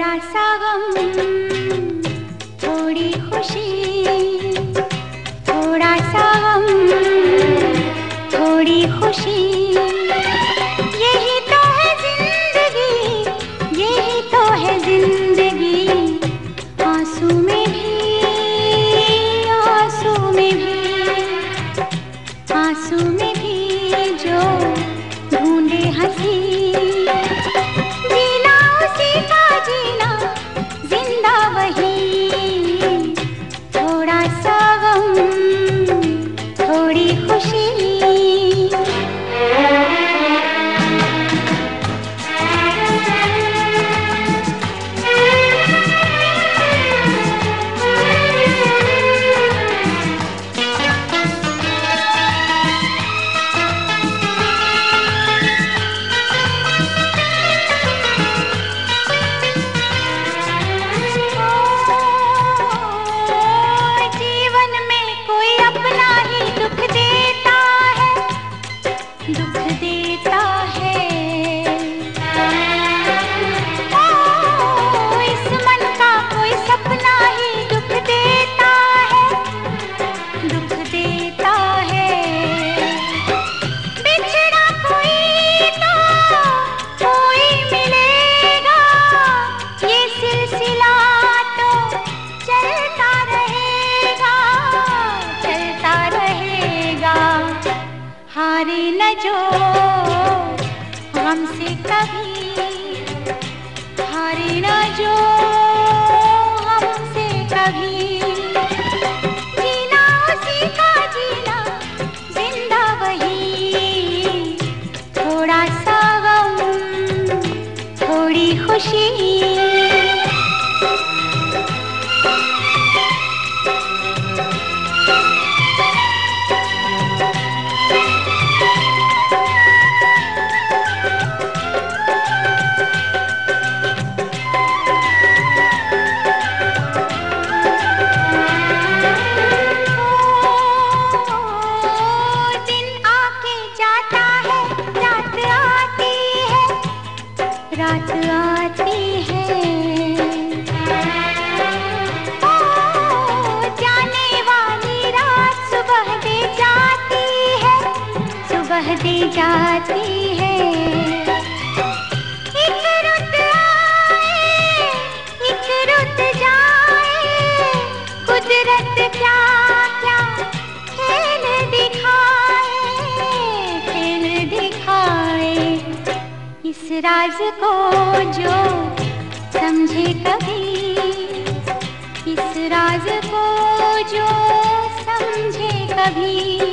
थोड़ा सा गम, थोड़ी खुशी, थोड़ा सा गम, थोड़ी खुशी, यही तो है जिंदगी, यही तो है जिंदगी। आंसू में भी, आंसू में भी, आंसू में भी जो ढूंढे हंसी, जीना उसी का जीना, जिंदा वही। थोड़ा सा गम, थोड़ी खुशी। दुख देता है, ओ, इस मन का कोई सपना ही दुख देता है, दुख देता है। बिछड़ा कोई तो कोई मिलेगा, ये सिलसिला तो चलता रहेगा, चलता रहेगा। हारे न जो हमसे कभी, हारे न जो हमसे कभी, जीना उसी का जीना, जिंदा वही। थोड़ा सा गम, थोड़ी खुशी। रात आती है, ओ, जाने वाली रात सुबह दे जाती है, सुबह दे जाती है। एक रुत आए, एक रुत जाए, कुदरत क्या क्या खेल दिखाए, खेल दिखाए। इस राज को जो समझे कभी, इस राज को जो समझे कभी,